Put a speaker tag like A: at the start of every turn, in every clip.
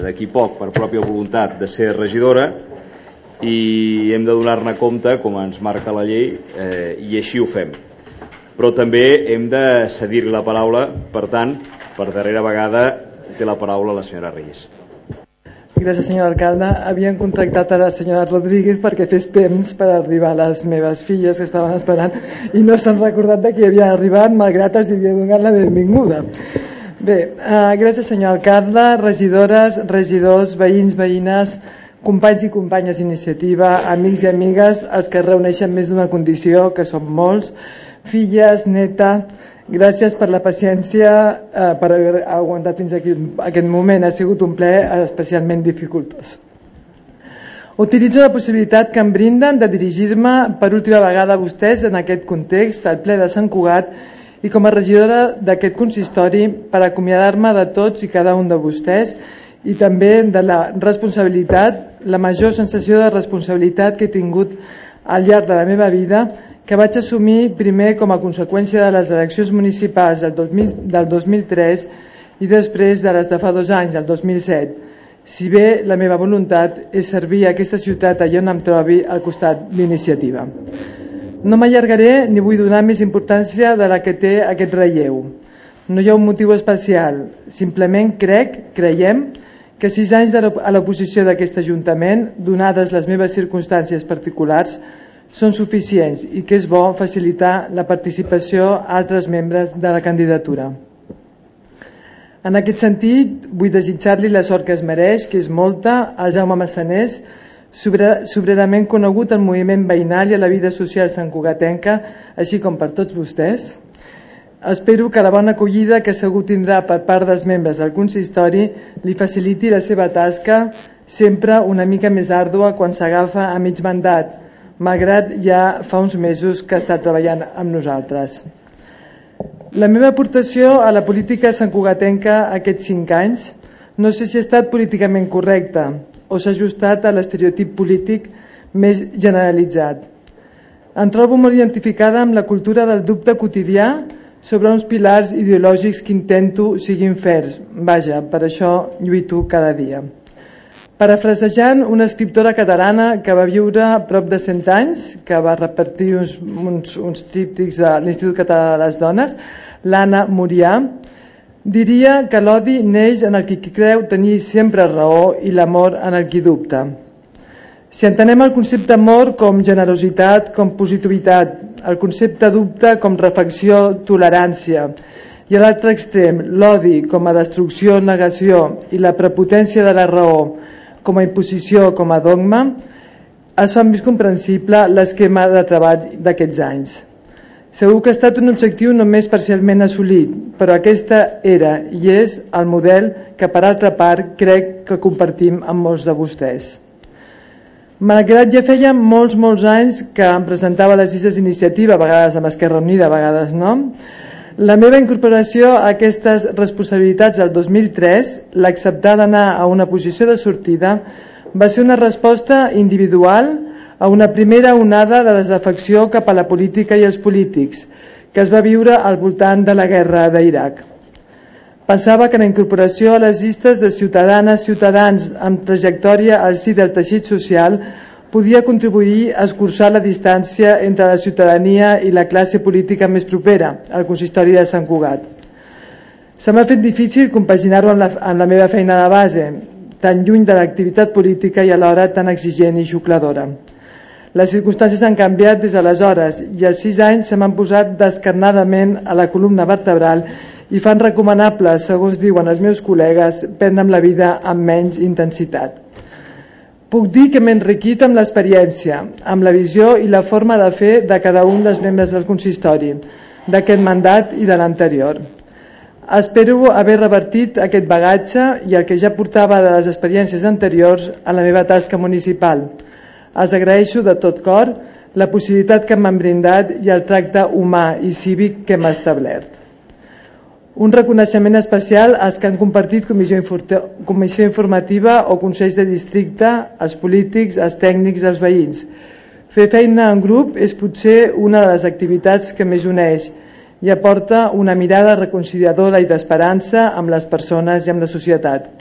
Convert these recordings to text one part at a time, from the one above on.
A: d'aquí poc, per pròpia voluntat, de ser regidora, i hem de donar-ne compte, com ens marca la llei, i així ho fem. Però també hem de cedir-li la paraula, per tant, per darrera vegada té la paraula la senyora Reyes.
B: Gràcies, senyor alcalde. Havien contractat a la senyora Rodríguez perquè fes temps per arribar a les meves filles que estaven esperant i no s'han recordat de qui havia arribat, malgrat els havia donat la benvinguda. Bé, gràcies, senyor alcalde, regidores, regidors, veïns, veïnes, companys i companyes d'iniciativa, amics i amigues, els que reuneixen més d'una condició, que són molts, filles, neta. Gràcies per la paciència, per haver aguantat fins aquí aquest moment. Ha sigut un ple especialment dificultós. Utilitzo la possibilitat que em brinden de dirigir-me per última vegada a vostès en aquest context, al ple de Sant Cugat, i com a regidora d'aquest consistori, per acomiadar-me de tots i cada un de vostès i també de la responsabilitat, la major sensació de responsabilitat que he tingut al llarg de la meva vida, que vaig assumir primer com a conseqüència de les eleccions municipals del 2003 i després de les de fa 2 anys, del 2007, si bé la meva voluntat és servir a aquesta ciutat allà on em trobi al costat d'iniciativa. No m'allargaré ni vull donar més importància de la que té aquest relleu. No hi ha un motiu especial, simplement creiem que 6 anys a l'oposició d'aquest Ajuntament, donades les meves circumstàncies particulars, són suficients i que és bo facilitar la participació a altres membres de la candidatura. En aquest sentit, vull desitjar-li la sort que es mereix, que és molta, al Jaume Massanés, sobrerament conegut al moviment veïnal i a la vida social santcugatenca, així com per tots vostès. Espero que la bona acollida que segur tindrà per part dels membres del consistori li faciliti la seva tasca, sempre una mica més àrdua quan s'agafa a mig mandat, malgrat ja fa uns mesos que està treballant amb nosaltres. La meva aportació a la política santcugatenca aquests 5 anys no sé si ha estat políticament correcta o s'ha ajustat a l'estereotip polític més generalitzat. Em trobo molt identificada amb la cultura del dubte quotidià sobre uns pilars ideològics que intento siguin ferms. Vaja, per això lluito cada dia. Parafrasejant una escriptora catalana que va viure prop de 100 anys, que va repartir uns tríptics a l'Institut Català de les Dones, l'Anna Murià, diria que l'odi neix en el qui creu tenir sempre raó i l'amor en el qui dubta. Si entenem el concepte amor com generositat, com positivitat, el concepte dubte com reflexió, tolerància, i a l'altre extrem l'odi com a destrucció, negació i la prepotència de la raó com a imposició, com a dogma, es fa més comprensible l'esquema de treball d'aquests anys. Segur que ha estat un objectiu només parcialment assolit, però aquesta era i és el model que, per altra part, crec que compartim amb molts de vostès. Malgrat ja feia molts anys que em presentava a les llistes d'iniciativa, a vegades amb Esquerra Unida, a vegades no, la meva incorporació a aquestes responsabilitats del 2003, l'acceptar d'anar a una posició de sortida, va ser una resposta individual a una primera onada de desafecció cap a la política i els polítics, que es va viure al voltant de la guerra d'Iraq. Pensava que la incorporació a les llistes de ciutadans amb trajectòria al si del teixit social podia contribuir a escurçar la distància entre la ciutadania i la classe política més propera, el consistori de Sant Cugat. Se m'ha fet difícil compaginar-ho amb la meva feina de base, tan lluny de l'activitat política i alhora tan exigent i xucladora. Les circumstàncies han canviat des d'aleshores i els 6 anys se m'han posat descarnadament a la columna vertebral i fan recomanable, segons diuen els meus col·legues, prendre'm la vida amb menys intensitat. Puc dir que m'he enriquit amb l'experiència, amb la visió i la forma de fer de cada un dels membres del consistori, d'aquest mandat i de l'anterior. Espero haver revertit aquest bagatge i el que ja portava de les experiències anteriors a la meva tasca municipal. Els agraeixo de tot cor la possibilitat que m'han brindat i el tracte humà i cívic que m'ha establert. Un reconeixement especial als que han compartit comissió informativa o consells de districte, els polítics, els tècnics, els veïns. Fer feina en grup és potser una de les activitats que més uneix i aporta una mirada reconciliadora i d'esperança amb les persones i amb la societat.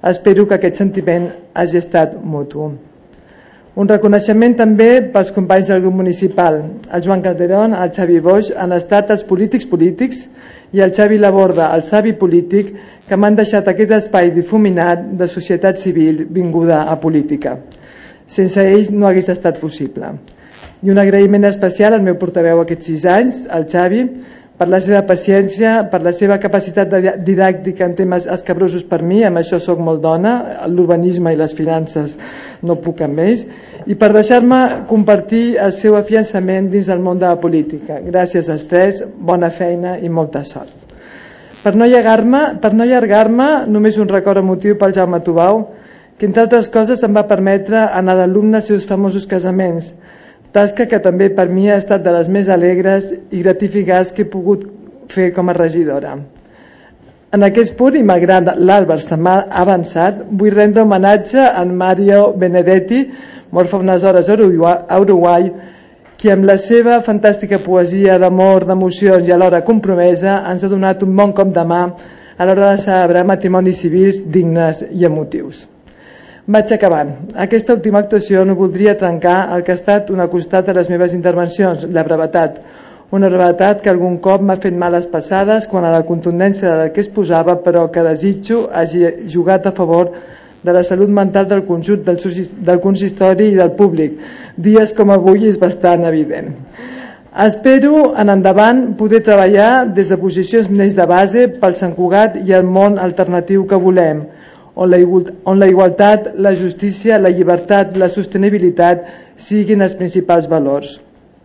B: Espero que aquest sentiment hagi estat mutu. Un reconeixement també pels companys del grup municipal. El Joan Calderón, el Xavi Boix han estat els polítics i el Xavi Laborda, el savi polític, que m'han deixat aquest espai difuminat de societat civil vinguda a política. Sense ells no hagués estat possible. I un agraïment especial al meu portaveu aquests 6 anys, al Xavi, per la seva paciència, per la seva capacitat didàctica en temes escabrosos per mi, amb això sóc molt dona, l'urbanisme i les finances no puc amb ells, i per deixar-me compartir el seu afiançament dins del món de la política. Gràcies als 3, bona feina i molta sort. Per no allargar-me, només un record emotiu pel Jaume Tubau, que entre altres coses em va permetre anar d'alumne als seus famosos casaments, tasca que també per mi ha estat de les més alegres i gratificants que he pogut fer com a regidora. En aquest punt, i malgrat l'Àlvar se m'ha avançat, vull rendre homenatge a en Mario Benedetti, mort fa unes hores a Uruguai, qui amb la seva fantàstica poesia d'amor, d'emocions i alhora compromesa ens ha donat un bon cop de mà a l'hora de celebrar matrimonis civils dignes i emotius. Vaig acabant. Aquesta última actuació no voldria trencar el que ha estat un costat de les meves intervencions, la brevetat. Una brevetat que algun cop m'ha fet males passades quan a la contundència del que es posava, però que desitjo hagi jugat a favor de la salut mental del conjunt del consistori i del públic. Dies com avui és bastant evident. Espero en endavant poder treballar des de posicions més de base pel Sant Cugat i el món alternatiu que volem, on la igualtat, la justícia, la llibertat, la sostenibilitat siguin els principals valors.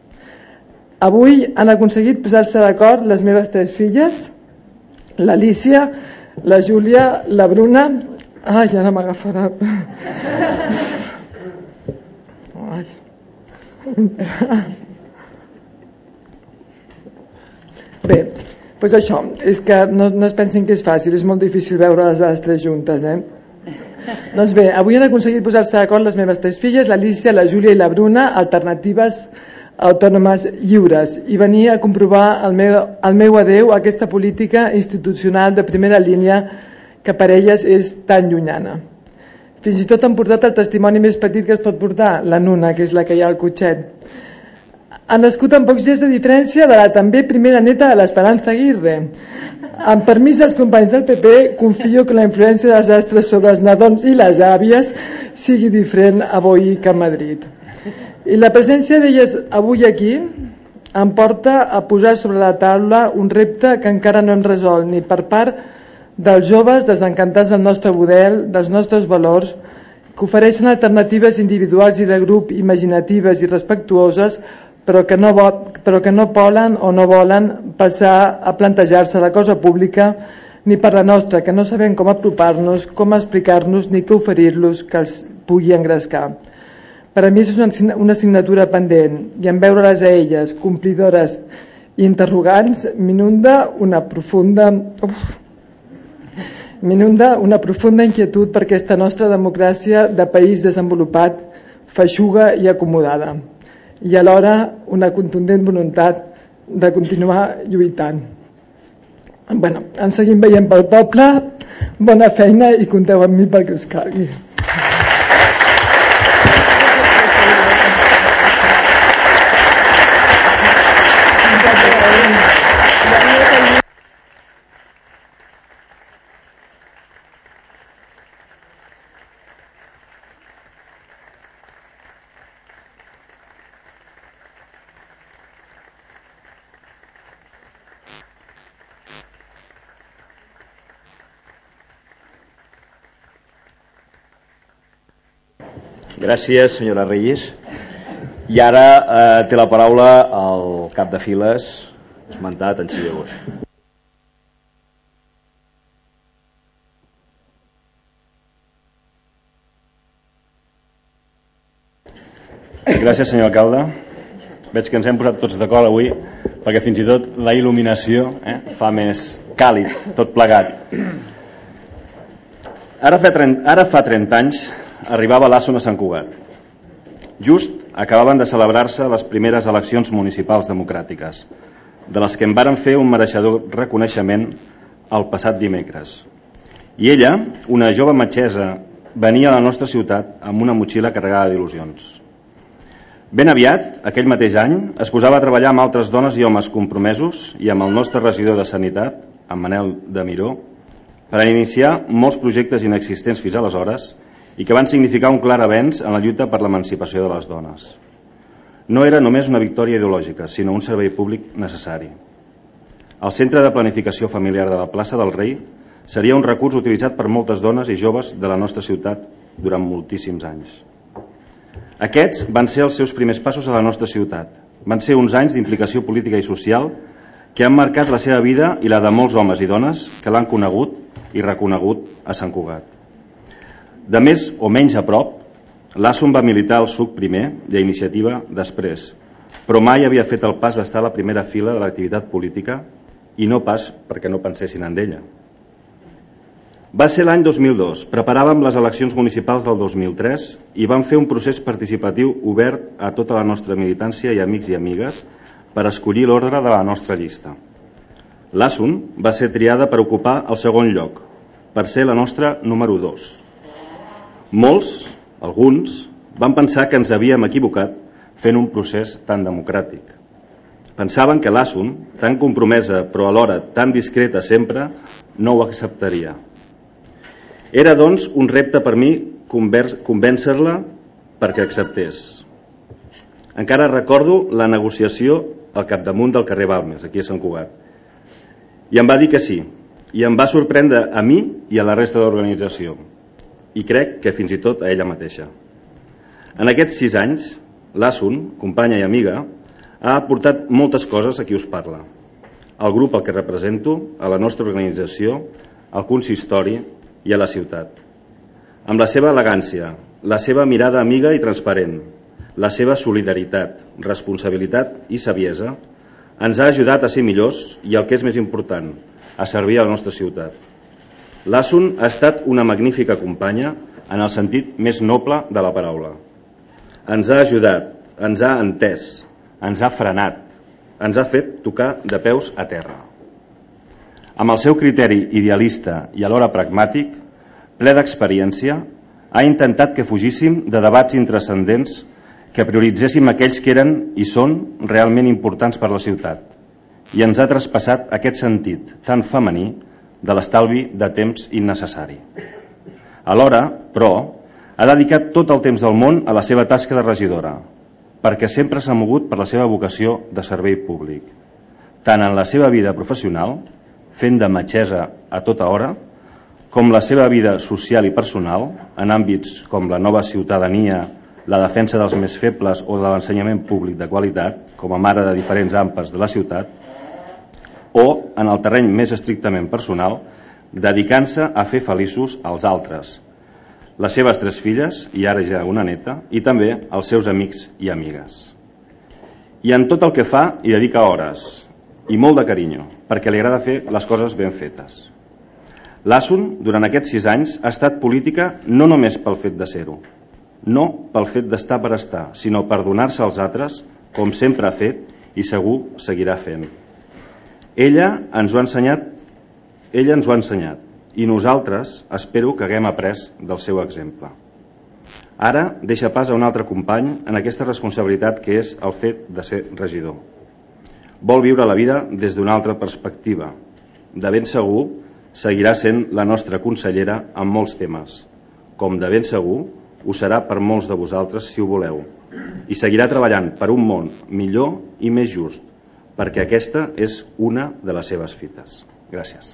B: Avui han aconseguit posar-se d'acord les meves 3 filles, l'Alícia, la Júlia, la Bruna... Ai, ara m'agafarà. Bé, doncs això, és que no es pensin que és fàcil, és molt difícil veure les 3 juntes, Doncs bé, avui han aconseguit posar-se d'acord les meves 3 filles, l'Alícia, la Júlia i la Bruna, alternatives autònomes lliures, i venir a comprovar el meu adeu a aquesta política institucional de primera línia que per elles és tan llunyana. Fins i tot han portat el testimoni més petit que es pot portar, la Nuna, que és la que hi ha al cotxet. Ha nascut amb pocs dies de diferència de la també primera neta de l'Esperanza Aguirre. Amb permís dels companys del PP, confio que la influència dels astres sobre els nadons i les àvies sigui diferent a Boí que a Madrid. I la presència d'elles avui aquí em porta a posar sobre la taula un repte que encara no hem resolt ni per part dels joves desencantats del nostre model, dels nostres valors, que ofereixen alternatives individuals i de grup imaginatives i respectuoses, però que no poden o no volen passar a plantejar-se la cosa pública ni per la nostra, que no sabem com apropar-nos, com explicar-nos ni què oferir-los que els pugui engrescar. Per a mi és una assignatura pendent, i en veure-les a elles, complidores i interrogants, m'inunda una profunda inquietud per aquesta nostra democràcia de país desenvolupat, feixuga i acomodada, i alhora una contundent voluntat de continuar lluitant. Bueno, ens seguim veient pel poble, bona feina i compteu amb mi pel que us calgui.
A: Gràcies, senyora Reyes. I ara té la paraula el cap de files esmentat, en Xavier Boix.
C: Gràcies, senyor alcalde. Veig que ens hem posat tots d'acord avui, perquè fins i tot la il·luminació fa més càlid tot plegat. Ara fa 30 anys arribava l'Ason a Sant Cugat. Just acabaven de celebrar-se les primeres eleccions municipals democràtiques, de les que en varen fer un mereixedor reconeixement el passat dimecres. I ella, una jove metgessa, venia a la nostra ciutat amb una motxilla carregada d'il·lusions. Ben aviat, aquell mateix any, es posava a treballar amb altres dones i homes compromesos i amb el nostre regidor de Sanitat, en Manel de Miró, per a iniciar molts projectes inexistents fins aleshores i que van significar un clar avenç en la lluita per l'emancipació de les dones. No era només una victòria ideològica, sinó un servei públic necessari. El Centre de Planificació Familiar de la plaça del Rei seria un recurs utilitzat per moltes dones i joves de la nostra ciutat durant moltíssims anys. Aquests van ser els seus primers passos a la nostra ciutat. Van ser uns anys d'implicació política i social que han marcat la seva vida i la de molts homes i dones que l'han conegut i reconegut a Sant Cugat. De més o menys a prop, l'Asun va militar al SUC primer i a Iniciativa després, però mai havia fet el pas d'estar a la primera fila de l'activitat política i no pas perquè no pensessin en ella. Va ser l'any 2002, preparàvem les eleccions municipals del 2003 i vam fer un procés participatiu obert a tota la nostra militància i amics i amigues per escollir l'ordre de la nostra llista. L'Asun va ser triada per ocupar el segon lloc, per ser la nostra número 2. Molts, alguns, van pensar que ens havíem equivocat fent un procés tan democràtic. Pensaven que l'Asun, tan compromesa però alhora tan discreta sempre, no ho acceptaria. Era, doncs, un repte per mi convèncer-la perquè acceptés. Encara recordo la negociació al capdamunt del carrer Balmes, aquí a Sant Cugat. I em va dir que sí, i em va sorprendre a mi i a la resta de l'organització, i crec que fins i tot a ella mateixa. En aquests 6 anys, l'Asun, companya i amiga, ha aportat moltes coses a qui us parla. Al grup al que represento, a la nostra organització, al consistori i a la ciutat. Amb la seva elegància, la seva mirada amiga i transparent, la seva solidaritat, responsabilitat i saviesa, ens ha ajudat a ser millors i, el que és més important, a servir a la nostra ciutat. L'Asun ha estat una magnífica companya en el sentit més noble de la paraula. Ens ha ajudat, ens ha entès, ens ha frenat, ens ha fet tocar de peus a terra. Amb el seu criteri idealista i alhora pragmàtic, ple d'experiència, ha intentat que fugíssim de debats intranscendents, que prioritzéssim aquells que eren i són realment importants per la ciutat, i ens ha traspassat aquest sentit tan femení de l'estalvi de temps innecessari. Alhora, però, ha dedicat tot el temps del món a la seva tasca de regidora, perquè sempre s'ha mogut per la seva vocació de servei públic, tant en la seva vida professional, fent de metgessa a tota hora, com la seva vida social i personal, en àmbits com la nova ciutadania, la defensa dels més febles o de l'ensenyament públic de qualitat, com a mare de diferents AMPAs de la ciutat, o, en el terreny més estrictament personal, dedicant-se a fer feliços als altres, les seves 3 filles, i ara ja una neta, i també els seus amics i amigues. I en tot el que fa hi dedica hores, i molt de carinyo, perquè li agrada fer les coses ben fetes. L'Asun, durant aquests 6 anys, ha estat política no només pel fet de ser-ho, no pel fet d'estar per estar, sinó per donar-se als altres, com sempre ha fet i segur seguirà fent. Ella ens ho ha ensenyat, i nosaltres espero que haguem après del seu exemple. Ara deixa pas a un altre company en aquesta responsabilitat que és el fet de ser regidor. Vol viure la vida des d'una altra perspectiva. De ben segur seguirà sent la nostra consellera en molts temes, com de ben segur ho serà per molts de vosaltres si ho voleu, i seguirà treballant per un món millor i més just, perquè aquesta és una de les seves fites. Gràcies.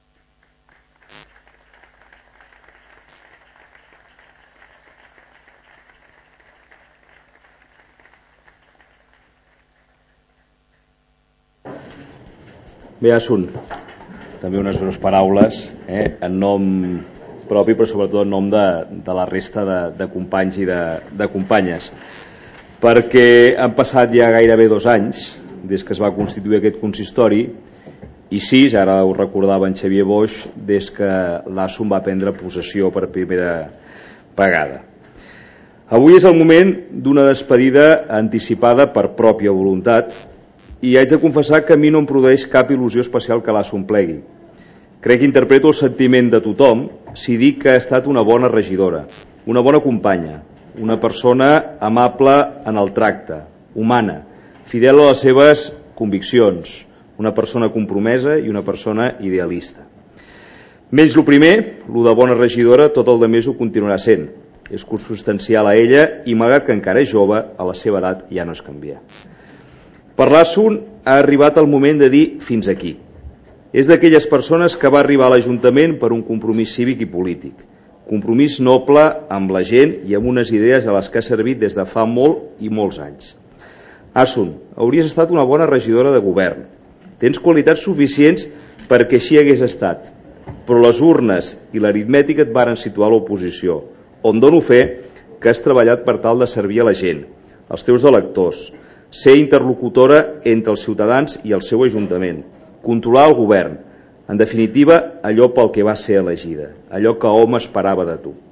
A: Bé, Asun, també unes breus paraules en nom propi, però sobretot en nom de la resta de companys i de companyes, perquè han passat ja gairebé 2 anys des que es va constituir aquest consistori i 6, ara ho recordava en Xavier Boix, des que l'Asun va prendre possessió per primera vegada. Avui és el moment d'una despedida anticipada per pròpia voluntat, i haig de confessar que a mi no em produeix cap il·lusió especial que l'Asun plegui. Crec que interpreto el sentiment de tothom si dic que ha estat una bona regidora, una bona companya, una persona amable en el tracte, humana, fidel a les seves conviccions, una persona compromesa i una persona idealista. Menys el primer, el de bona regidora, tot el de més ho continuarà sent. És consubstancial a ella i malgrat que encara és jove, a la seva edat ja no es canvia. Per l'Assun ha arribat el moment de dir fins aquí. És d'aquelles persones que va arribar a l'Ajuntament per un compromís cívic i polític, compromís noble amb la gent i amb unes idees a les que ha servit des de fa molt i molts anys. Assun, hauries estat una bona regidora de govern. Tens qualitats suficients perquè així hagués estat, però les urnes i l'aritmètica et varen situar a l'oposició, on dono fe que has treballat per tal de servir a la gent, als teus electors, ser interlocutora entre els ciutadans i el seu Ajuntament, controlar el govern, en definitiva allò pel que va ser elegida, allò que hom esperava de tu.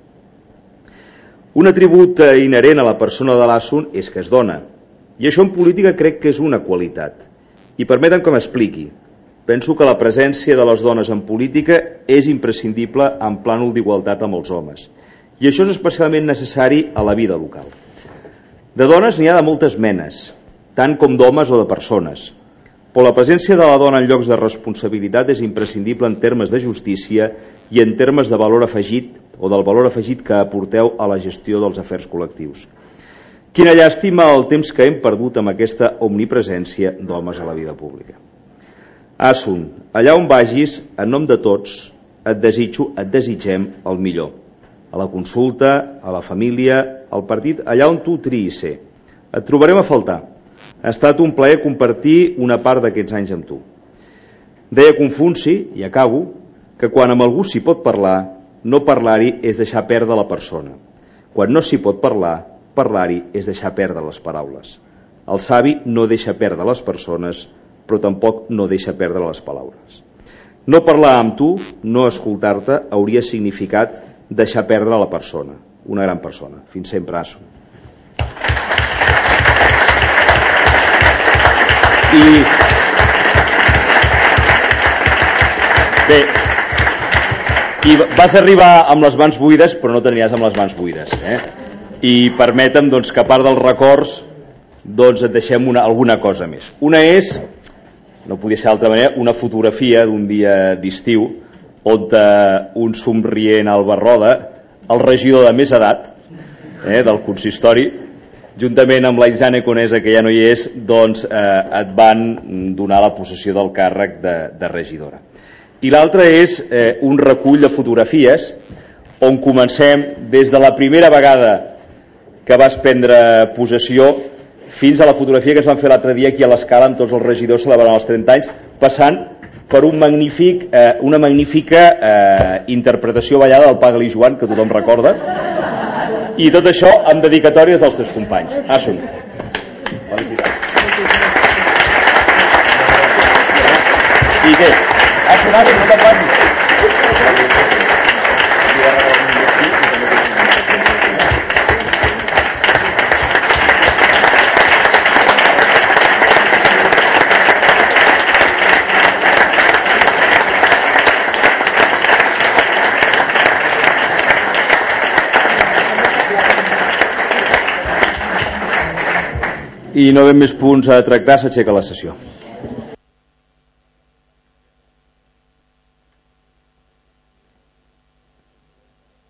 A: Un atribut inherent a la persona de l'Assun és que es dona, i això en política crec que és una qualitat. I permetem que m'expliqui. Penso que la presència de les dones en política és imprescindible en plànol d'igualtat amb els homes, i això és especialment necessari a la vida local. De dones n'hi ha de moltes menes, tant com d'homes o de persones, però la presència de la dona en llocs de responsabilitat és imprescindible en termes de justícia i en termes de valor afegit o del valor afegit que aporteu a la gestió dels afers col·lectius. Quina llàstima el temps que hem perdut amb aquesta omnipresència d'homes a la vida pública. Assun, allà on vagis, en nom de tots, et desitgem el millor. A la consulta, a la família, al partit, allà on tu triïs ser. Et trobarem a faltar. Ha estat un plaer compartir una part d'aquests anys amb tu. Deia Confuci, i acabo, que quan amb algú s'hi pot parlar, no parlar-hi és deixar perdre la persona. Quan no s'hi pot parlar, parlar-hi és deixar perdre les paraules. El savi no deixa perdre les persones, però tampoc no deixa perdre les paraules. No parlar amb tu, no escoltar-te, hauria significat deixar perdre la persona, una gran persona. Fins sempre, Assun. I vas arribar amb les mans buides, però no t'aniràs amb les mans buides, I permetem doncs, que a part dels records doncs, et deixem alguna cosa més. Una és, no podia ser d'altra manera, una fotografia d'un dia d'estiu on un somrient Alba Roda, el regidor de més edat del consistori, juntament amb l'Aizane Conesa, que ja no hi és, doncs et van donar la possessió del càrrec de regidora. I l'altra és un recull de fotografies on comencem des de la primera vegada que vas prendre possessió fins a la fotografia que es van fer l'altre dia aquí a l'Escala amb tots els regidors celebrant els 30 anys, passant per una magnífica interpretació ballada del Pagli Joan, que tothom recorda, i tot això amb dedicatòries dels teus companys. Assun. Felicitats. I què? Assun, no te'n vagis. I no havent més punts a tractar, s'aixeca la sessió.